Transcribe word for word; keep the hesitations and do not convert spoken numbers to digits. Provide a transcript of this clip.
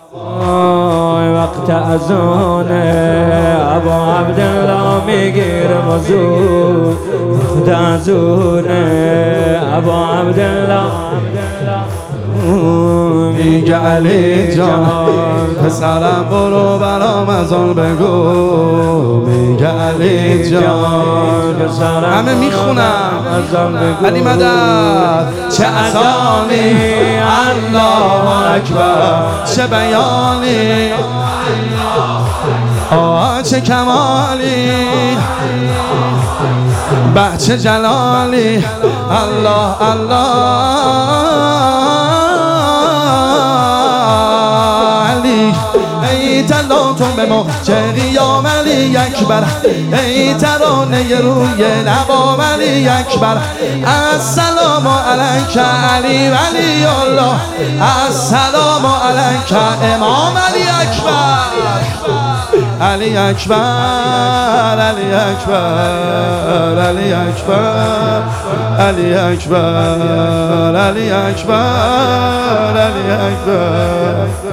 وقت اذانه ابو عبدالله میگیره موضوع، وقت اذانه ابو عبدالله میگه علی جان پسرم برو برام از آن بگو. میگه علی جان پسرم همه میخونم علی مدد. چه اذانی الله اکبر، چه بیانی آه چه کمالی، بچه جلالی. الله الله ای تلاتون به ما چه قیام علی اکبر، ای ترانه روی لبام علی اکبر. السلام علیک علی ولی الله، السلام علیک امام علی اکبر. علی اکبر علی اکبر علی اکبر علی اکبر علی اکبر علی اکبر.